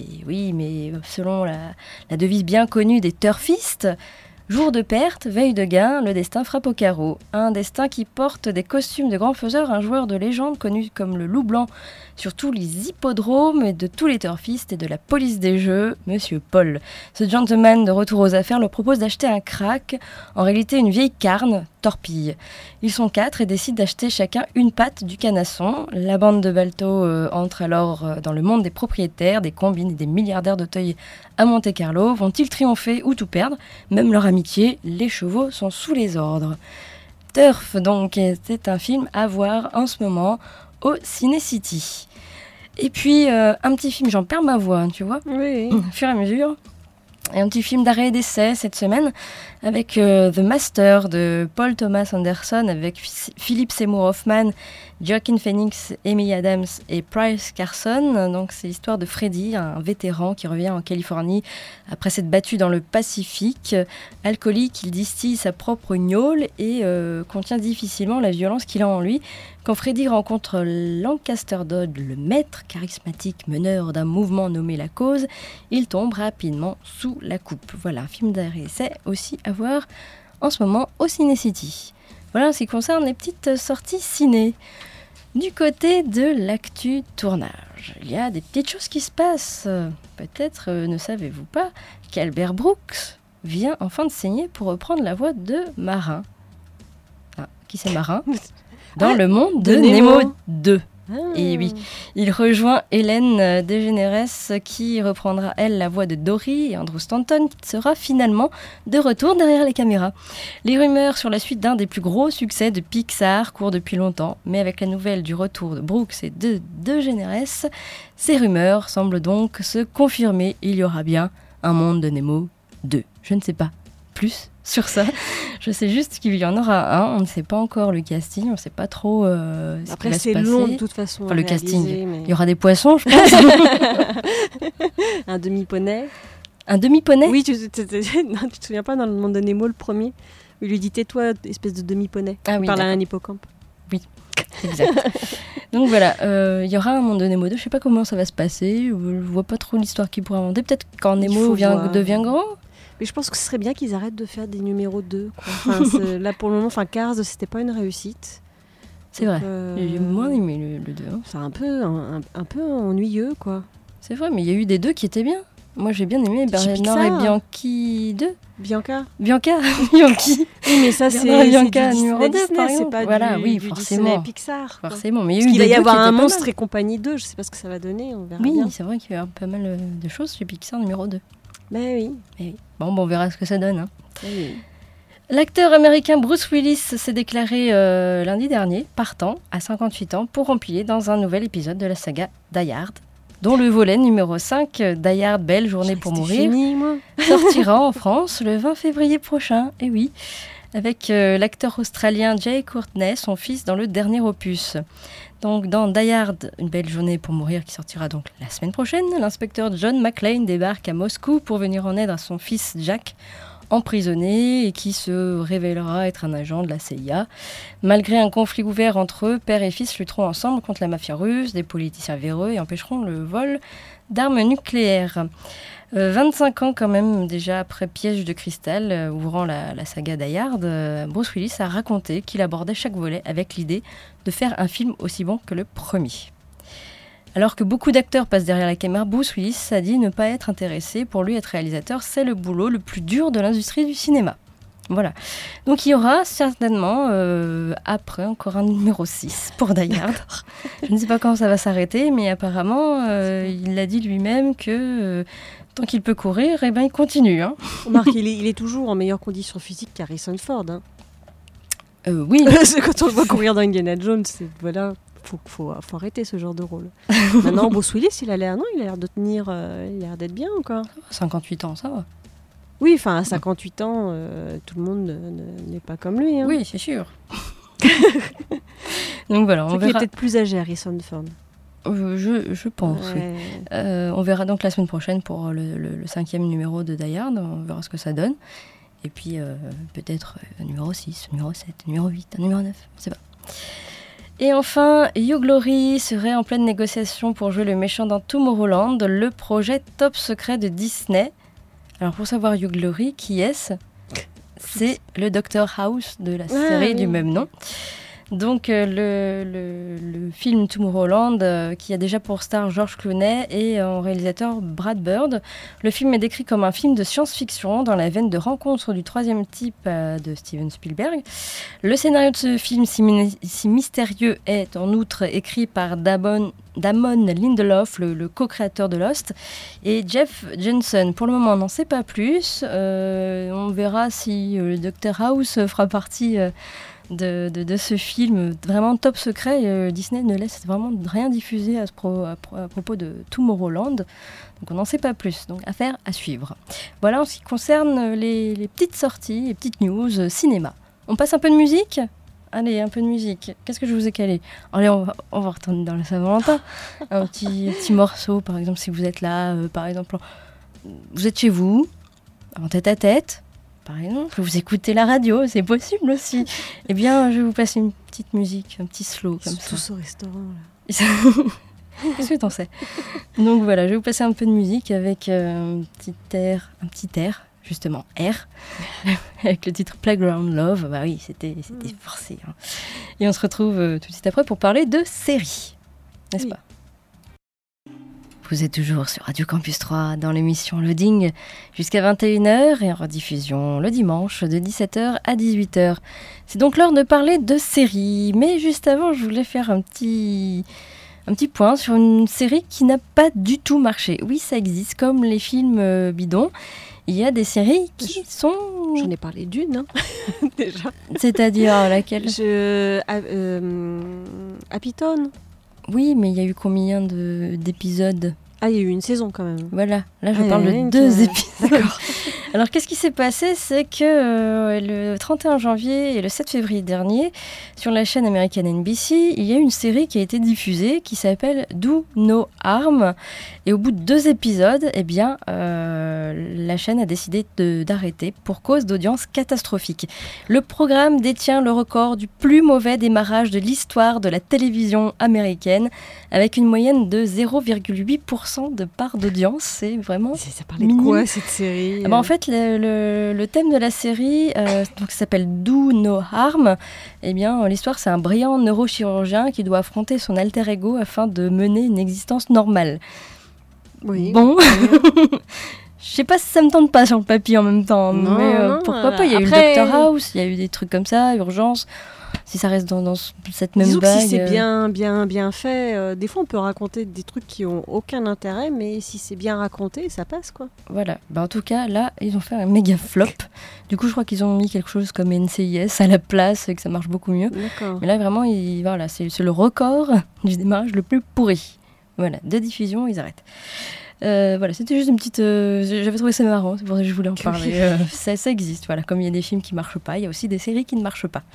selon la devise bien connue des turfistes, jour de perte, veille de gain, le destin frappe au carreau. Un destin qui porte des costumes de grand faiseur, un joueur de légende connu comme le Loup Blanc sur tous les hippodromes et de tous les turfistes et de la police des jeux, Monsieur Paul. Ce gentleman de retour aux affaires leur propose d'acheter un crack, en réalité une vieille carne, Torpille. Ils sont 4 et décident d'acheter chacun une patte du canasson. La bande de Balto entre alors dans le monde des propriétaires, des combines et des milliardaires d'Auteuil à Monte-Carlo. Vont-ils triompher ou tout perdre ? Même leur amitié, les chevaux sont sous les ordres. Turf, donc, c'est un film à voir en ce moment au Ciné City. Et puis, un petit film, j'en perds ma voix, tu vois, oui. Au fur et à mesure. Et un petit film d'arrêt et d'essai cette semaine avec The Master de Paul Thomas Anderson avec Philip Seymour Hoffman, Joaquin Phoenix, Amy Adams et Bryce Carson. Donc c'est l'histoire de Freddy, un vétéran qui revient en Californie après s'être battu dans le Pacifique. Alcoolique, il distille sa propre gnôle et contient difficilement la violence qu'il a en lui. Quand Freddy rencontre Lancaster Dodd, le maître charismatique meneur d'un mouvement nommé La Cause, il tombe rapidement sous la coupe. Voilà, un film d'arrêt-essai aussi à voir en ce moment au Ciné City. Voilà en ce qui concerne les petites sorties ciné. Du côté de l'actu tournage, il y a des petites choses qui se passent. Peut-être ne savez-vous pas qu'Albert Brooks vient enfin de signer pour reprendre la voix de Marin. Ah, qui c'est Marin? Dans le monde de Nemo 2. Et oui, il rejoint Hélène DeGeneres qui reprendra, elle, la voix de Dory, et Andrew Stanton qui sera finalement de retour derrière les caméras. Les rumeurs sur la suite d'un des plus gros succès de Pixar courent depuis longtemps, mais avec la nouvelle du retour de Brooks et de DeGeneres, ces rumeurs semblent donc se confirmer. Il y aura bien un monde de Nemo 2. Je ne sais pas plus sur ça. Je sais juste qu'il y en aura un. On ne sait pas encore le casting. On ne sait pas trop ce qui va se passer. Après, c'est long de toute façon. Enfin, le casting. Mais... Il y aura des poissons, je pense. Un demi-poney. Un demi-poney? Oui, tu te souviens pas dans le monde de Nemo, le premier? Il lui dit tais-toi, espèce de demi-poney. Ah oui, il parle à un hippocampe. Oui, exact. Donc voilà, il y aura un monde de Nemo 2. Je ne sais pas comment ça va se passer. Je ne vois pas trop l'histoire qu'il pourrait inventer. Peut-être quand Nemo devient grand. Mais je pense que ce serait bien qu'ils arrêtent de faire des numéros 2. Quoi. Enfin, là, pour le moment, Cars, c'était pas une réussite. C'est vrai. J'ai moins aimé le 2. Hein. C'est un peu ennuyeux, quoi. C'est vrai, mais il y a eu des 2 qui étaient bien. Moi, j'ai bien aimé Bernard et Bianchi 2. Bianchi. Oui, mais ça, c'est Bianca du numéro 2, Disney, c'est pas voilà, du forcément. Disney Pixar. Quoi. Forcément, mais il y a eu Parce qu'il va y avoir un Monstre Monstre et compagnie 2. Je sais pas ce que ça va donner, on verra bien. Oui, c'est vrai qu'il y a pas mal de choses chez Pixar numéro 2. Mais oui. Bon, on verra ce que ça donne. Hein. Oui. L'acteur américain Bruce Willis s'est déclaré lundi dernier partant à 58 ans pour empiler dans un nouvel épisode de la saga Die Hard, dont le volet numéro 5, Die Hard Belle Journée pour mourir, sortira en France le 20 février prochain. Et oui, avec l'acteur australien Jai Courtney, son fils, dans le dernier opus. Donc dans Die Hard, Une belle journée pour mourir, qui sortira donc la semaine prochaine, l'inspecteur John McClane débarque à Moscou pour venir en aide à son fils Jack, emprisonné et qui se révélera être un agent de la CIA. Malgré un conflit ouvert entre eux, père et fils lutteront ensemble contre la mafia russe, des politiciens véreux et empêcheront le vol d'armes nucléaires. 25 ans quand même déjà après Piège de cristal, ouvrant la saga Die Hard, Bruce Willis a raconté qu'il abordait chaque volet avec l'idée de faire un film aussi bon que le premier. Alors que beaucoup d'acteurs passent derrière la caméra, Bruce Willis a dit ne pas être intéressé. Pour lui, être réalisateur, c'est le boulot le plus dur de l'industrie du cinéma. Voilà. Donc il y aura certainement après encore un numéro 6 pour Die Hard. Je ne sais pas quand ça va s'arrêter, mais apparemment il a dit lui-même que tant qu'il peut courir, eh ben, il continue. Hein. Marc, il est toujours en meilleure condition physique qu'Harrison Ford. Hein. Oui. C'est quand on le voit courir dans Indiana Jones, voilà. Faut arrêter ce genre de rôle. Maintenant, Bruce Willis, il a l'air de tenir, il a l'air d'être bien encore. 58 ans, ça va. Oui, enfin à 58 ans, tout le monde n'est pas comme lui. Hein. Oui, c'est sûr. Donc voilà, on verra. Il est peut-être plus âgé, Harrison Ford. Je pense, ouais. Oui. On verra donc la semaine prochaine pour le 5e numéro de Die Hard. On verra ce que ça donne. Et puis peut-être numéro 6, numéro 7, numéro 8, numéro 9, je sais pas. Et enfin, Hugh Laurie serait en pleine négociation pour jouer le méchant dans Tomorrowland, le projet top secret de Disney. Alors pour savoir Hugh Laurie, qui est-ce ? C'est le Dr House de la série du même nom. Donc le film Tomorrowland, qui a déjà pour star George Clooney et en réalisateur Brad Bird. Le film est décrit comme un film de science-fiction dans la veine de Rencontre du troisième type de Steven Spielberg. Le scénario de ce film si mystérieux est en outre écrit par Damon Lindelof, le co-créateur de Lost, et Jeff Johnson. Pour le moment, on n'en sait pas plus. On verra si le Dr House fera partie de ce film vraiment top secret. Disney ne laisse vraiment rien diffuser à propos de Tomorrowland, donc on n'en sait pas plus, donc affaire à suivre. Voilà en ce qui concerne les petites sorties, les petites news cinéma. On passe un peu de musique ? Allez, un peu de musique. Qu'est-ce que je vous ai calé ? Allez, on va retourner dans la Saint-Valentin. Un petit morceau, par exemple, si vous êtes là, par exemple, vous êtes chez vous, en tête-à-tête, par exemple, vous écoutez la radio, c'est possible aussi. Eh bien, je vais vous passer une petite musique, un petit slow comme ça. Tous au restaurant, là. Qu'est-ce que t'en sais ? Donc voilà, je vais vous passer un peu de musique avec un petit air. justement R, avec le titre Playground Love. Bah oui, c'était forcé. Hein. Et on se retrouve tout de suite après pour parler de séries, n'est-ce pas ? Vous êtes toujours sur Radio Campus 3 dans l'émission Loading jusqu'à 21h et en rediffusion le dimanche de 17h à 18h. C'est donc l'heure de parler de séries. Mais juste avant, je voulais faire un petit point sur une série qui n'a pas du tout marché. Oui, ça existe, comme les films bidons. Il y a des séries qui sont... J'en ai parlé d'une, hein, déjà. C'est-à-dire laquelle ? Happyton. Oui, mais il y a eu combien d'épisodes ? Ah, il y a eu une saison quand même. Voilà, là je parle de 2 épisodes. D'accord. Alors qu'est-ce qui s'est passé ? C'est que le 31 janvier et le 7 février dernier, sur la chaîne américaine NBC, il y a une série qui a été diffusée qui s'appelle Do No Harm. Et au bout de 2 épisodes, eh bien, la chaîne a décidé d'arrêter pour cause d'audience catastrophique. Le programme détient le record du plus mauvais démarrage de l'histoire de la télévision américaine, avec une moyenne de 0,8% de part d'audience. C'est vraiment ça parlait de quoi cette série ? En fait, le thème de la série, donc, ça s'appelle Do No Harm. Eh bien, l'histoire, c'est un brillant neurochirurgien qui doit affronter son alter ego afin de mener une existence normale. Oui. Bon, je sais pas si ça me tente pas sur le papier en même temps, non, mais non, pourquoi pas. Il y a eu le Dr House, il y a eu des trucs comme ça, Urgence. Si ça reste dans cette même disons vague. Que si c'est bien fait, des fois on peut raconter des trucs qui ont aucun intérêt, mais si c'est bien raconté, ça passe quoi. Voilà. En tout cas, là, ils ont fait un méga flop. Du coup, je crois qu'ils ont mis quelque chose comme NCIS à la place et que ça marche beaucoup mieux. D'accord. Mais là, vraiment, voilà, c'est le record du démarrage le plus pourri. Voilà, de diffusion, ils arrêtent. Voilà, c'était juste une petite... j'avais trouvé ça marrant, c'est pour ça que je voulais en parler. Ça existe, voilà. Comme il y a des films qui ne marchent pas, il y a aussi des séries qui ne marchent pas.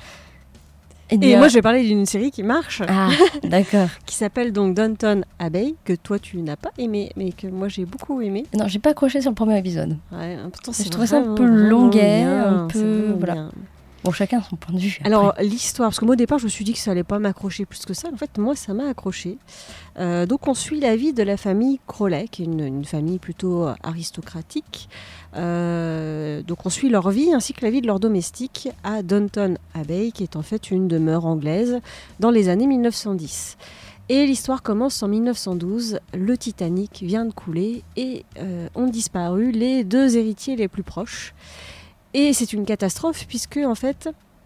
Et moi, je vais parler d'une série qui marche. Ah, d'accord. Qui s'appelle donc Downton Abbey, que toi, tu n'as pas aimé, mais que moi, j'ai beaucoup aimé. Non, j'ai pas accroché sur le premier épisode. Ouais, pourtant, je trouvais ça un peu longuet, un peu... Voilà. Bien. Bon, chacun son point de vue. Alors, l'histoire, parce que moi, au départ, je me suis dit que ça allait pas m'accrocher plus que ça. En fait, moi, ça m'a accroché. Donc, on suit la vie de la famille Crowley, qui est une famille plutôt aristocratique. Donc, on suit leur vie ainsi que la vie de leurs domestiques à Downton Abbey, qui est en fait une demeure anglaise dans les années 1910. Et l'histoire commence en 1912. Le Titanic vient de couler et ont disparu les 2 héritiers les plus proches. Et c'est une catastrophe puisque, en fait,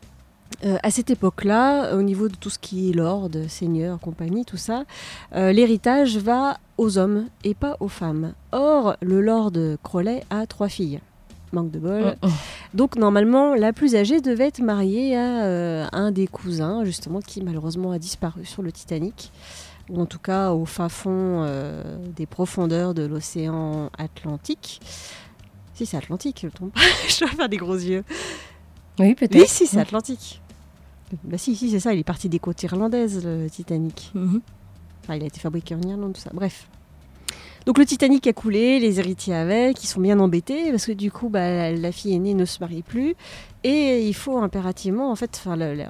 à cette époque-là, au niveau de tout ce qui est lord, seigneur, compagnie, tout ça, l'héritage va aux hommes et pas aux femmes. Or, le lord Crowley a 3 filles. Manque de bol. Donc, normalement, la plus âgée devait être mariée à un des cousins, justement, qui malheureusement a disparu sur le Titanic. Ou en tout cas au fin fond des profondeurs de l'océan Atlantique. Si, c'est Atlantique, je ne me trompe pas. Je dois faire des gros yeux. Oui, peut-être. Oui, si, c'est Atlantique. Bah si, c'est ça, il est parti des côtes irlandaises, le Titanic. Mm-hmm. Enfin, il a été fabriqué en Irlande, tout ça. Bref. Donc le Titanic a coulé, les héritiers avec, ils sont bien embêtés, parce que du coup, la fille aînée ne se marie plus. Et il faut impérativement, en fait,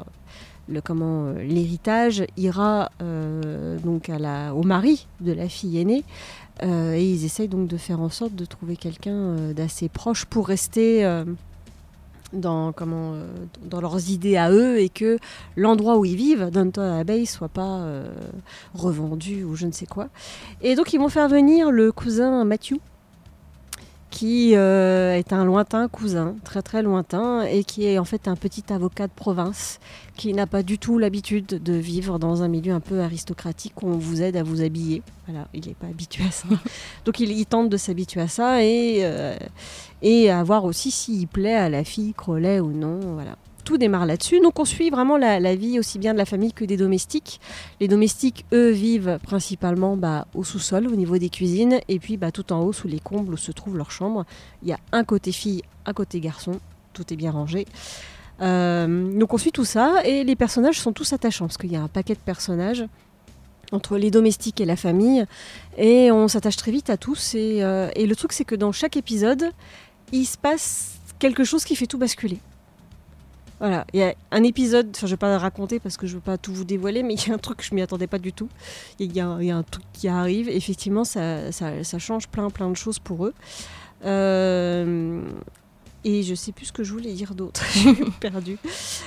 l'héritage ira donc au mari de la fille aînée. Et ils essayent donc de faire en sorte de trouver quelqu'un d'assez proche pour rester dans leurs idées à eux et que l'endroit où ils vivent, Downton Abbey, soit pas revendu ou je ne sais quoi. Et donc ils vont faire venir le cousin Matthew, qui est un lointain cousin, très très lointain, et qui est en fait un petit avocat de province, qui n'a pas du tout l'habitude de vivre dans un milieu un peu aristocratique où on vous aide à vous habiller. Voilà, il n'est pas habitué à ça. Donc il tente de s'habituer à ça et à voir aussi s'il plaît à la fille Crowley ou non. Voilà. Tout démarre là-dessus. Donc on suit vraiment la vie aussi bien de la famille que des domestiques. Les domestiques, eux, vivent principalement au sous-sol, au niveau des cuisines, et puis tout en haut, sous les combles où se trouve leur chambre. Il y a un côté fille, un côté garçon. Tout est bien rangé. Donc on suit tout ça, et les personnages sont tous attachants, parce qu'il y a un paquet de personnages entre les domestiques et la famille, et on s'attache très vite à tous. Et le truc, c'est que dans chaque épisode, il se passe quelque chose qui fait tout basculer. Voilà, il y a un épisode, je ne vais pas le raconter parce que je ne veux pas tout vous dévoiler, mais il y a un truc que je ne m'y attendais pas du tout. Il y a un truc qui arrive, effectivement, ça change plein de choses pour eux. Et je sais plus ce que je voulais dire d'autre. J'ai perdu.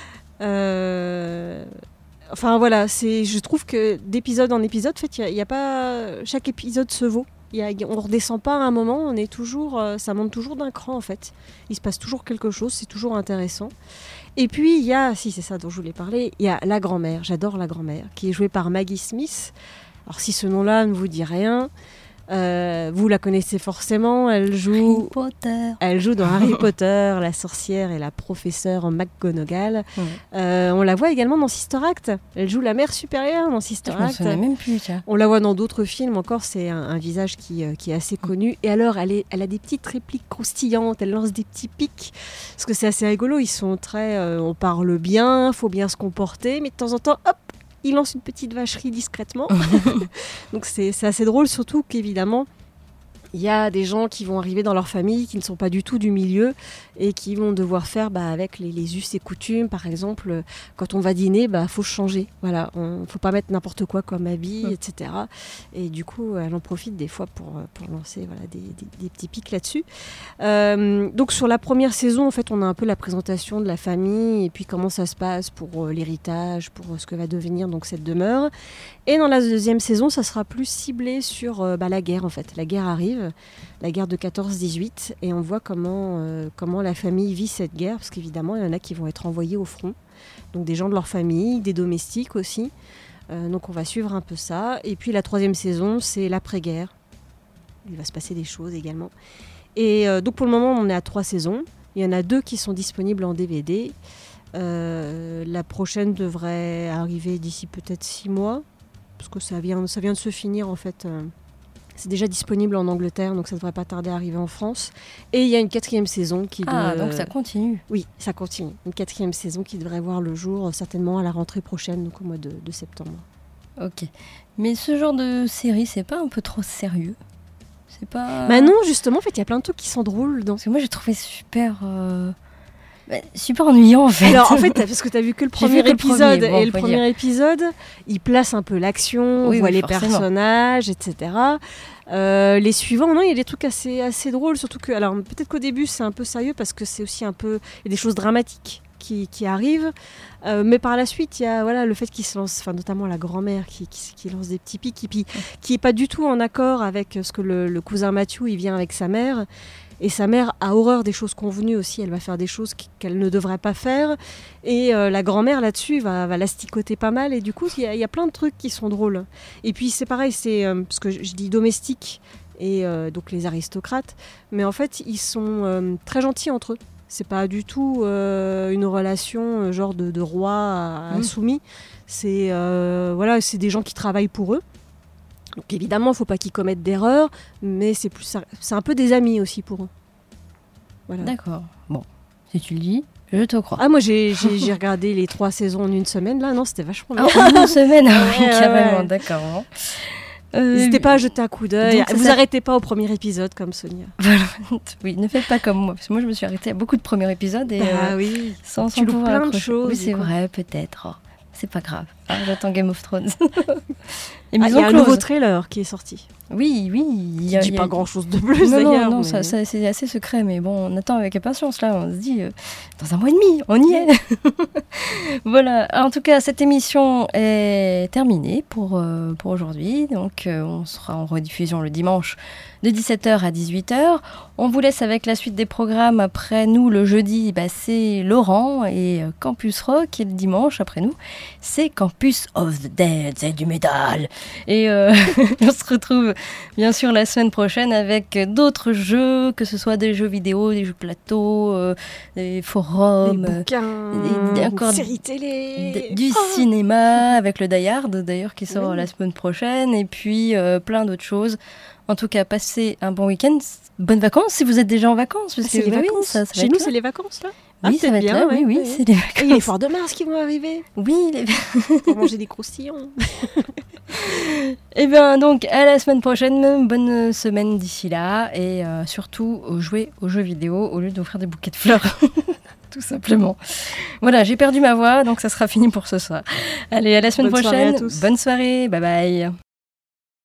Enfin voilà, je trouve que d'épisode en épisode, en fait, il y a pas, chaque épisode se vaut. On ne redescend pas à un moment, on est toujours, ça monte toujours d'un cran en fait. Il se passe toujours quelque chose, c'est toujours intéressant. Et puis il y a, si c'est ça dont je voulais parler, il y a la grand-mère, j'adore la grand-mère, qui est jouée par Maggie Smith. Alors si ce nom-là ne vous dit rien, vous la connaissez forcément, elle joue dans Harry Potter, la sorcière et la professeure McGonagall. On la voit également dans Sister Act, elle joue la mère supérieure dans Sister Act. Je m'en souviens même plus, tiens. On la voit dans d'autres films encore, c'est un visage qui est assez connu. Et alors, elle a des petites répliques croustillantes, elle lance des petits pics, parce que c'est assez rigolo, ils sont très... on parle bien, faut bien se comporter, mais de temps en temps, hop, il lance une petite vacherie discrètement. Donc c'est assez drôle, surtout qu'évidemment, il y a des gens qui vont arriver dans leur famille qui ne sont pas du tout du milieu et qui vont devoir faire avec les us et coutumes. Par exemple, quand on va dîner, faut changer. Voilà, faut pas mettre n'importe quoi comme habit, etc. Et du coup, elle en profite des fois pour lancer des petits pics là-dessus. Donc sur la première saison, en fait, on a un peu la présentation de la famille et puis comment ça se passe pour l'héritage, pour ce que va devenir donc cette demeure. Et dans la deuxième saison, ça sera plus ciblé sur la guerre, en fait. La guerre arrive, la guerre de 14-18, et on voit comment la famille vit cette guerre, parce qu'évidemment, il y en a qui vont être envoyés au front. Donc des gens de leur famille, des domestiques aussi. Donc on va suivre un peu ça. Et puis la troisième saison, c'est l'après-guerre. Il va se passer des choses également. Et donc pour le moment, on est à 3 saisons. Il y en a 2 qui sont disponibles en DVD. La prochaine devrait arriver d'ici peut-être 6 mois. Parce que ça vient de se finir en fait. C'est déjà disponible en Angleterre, donc ça ne devrait pas tarder à arriver en France. Et il y a une 4e saison qui donc ça continue. Oui, ça continue. Une 4e saison qui devrait voir le jour certainement à la rentrée prochaine, donc au mois de septembre. Ok. Mais ce genre de série, c'est pas un peu trop sérieux? C'est pas... non, justement, en fait, il y a plein de trucs qui sont drôles. Parce que moi, j'ai trouvé super ennuyant en fait. Alors en fait, parce que tu as vu que le premier épisode, et le premier épisode, il place un peu l'action, on voit les personnages, etc. Les suivants, non, il y a des trucs assez drôles, surtout que, alors peut-être qu'au début c'est un peu sérieux parce que c'est aussi un peu, il y a des choses dramatiques qui arrivent, mais par la suite il y a le fait qu'il se lance, enfin notamment la grand-mère qui lance des petits pics, et puis qui est pas du tout en accord avec ce que le cousin Matthew il vient avec sa mère. Et sa mère a horreur des choses convenues aussi. Elle va faire des choses qu'elle ne devrait pas faire. Et la grand-mère, là-dessus, va l'asticoter pas mal. Et du coup, il y a plein de trucs qui sont drôles. Et puis, c'est pareil, parce que je dis domestique et donc les aristocrates. Mais en fait, ils sont très gentils entre eux. C'est pas du tout une relation genre de roi à soumis. C'est des gens qui travaillent pour eux. Donc évidemment, il ne faut pas qu'ils commettent d'erreurs, mais c'est un peu des amis aussi pour eux. Voilà. D'accord. Bon, si tu le dis, je te crois. Ah, moi, j'ai regardé les 3 saisons en une semaine. Là, non, c'était vachement bien. En une semaine, carrément, d'accord. N'hésitez pas à jeter un coup d'œil. Vous arrêtez pas au premier épisode comme Sonia. Oui, ne faites pas comme moi. Parce que moi, je me suis arrêtée à beaucoup de premiers épisodes. Et, oui. Sans tu loues plein de accrocher. choses. Oui, c'est vrai, peut-être. Oh, c'est pas grave. J'attends Game of Thrones. Il y a un nouveau trailer qui est sorti. Oui. Il ne dit pas grand-chose de plus d'ailleurs. Non, ça, c'est assez secret, mais bon, on attend avec impatience là. On se dit, dans 1 mois et demi, on y est. Voilà, en tout cas, cette émission est terminée pour aujourd'hui. Donc, on sera en rediffusion le dimanche de 17h à 18h. On vous laisse avec la suite des programmes. Après nous, le jeudi, c'est Laurent et Campus Rock. Et le dimanche, après nous, c'est Campus of the Dead, c'est du métal. Et on se retrouve bien sûr la semaine prochaine avec d'autres jeux, que ce soit des jeux vidéo, des jeux plateau, des forums, des bouquins, des séries télé, du cinéma avec le Die Hard d'ailleurs qui sort la semaine prochaine, et puis plein d'autres choses. En tout cas, passez un bon week-end, bonnes vacances si vous êtes déjà en vacances. Parce c'est que, les vacances. Ça Chez nous, c'est les vacances là. Oui, ça va être là, oui, c'est les vacances. Et il y a les foires de Mars qui vont arriver. Oui, pour manger des croustillons. Et bien, donc, à la semaine prochaine, bonne semaine d'ici là, et surtout, jouez aux jeux vidéo au lieu d'offrir des bouquets de fleurs. Tout simplement. Voilà, j'ai perdu ma voix, donc ça sera fini pour ce soir. Allez, à la semaine prochaine. Soirée à tous. Bonne soirée, bye bye.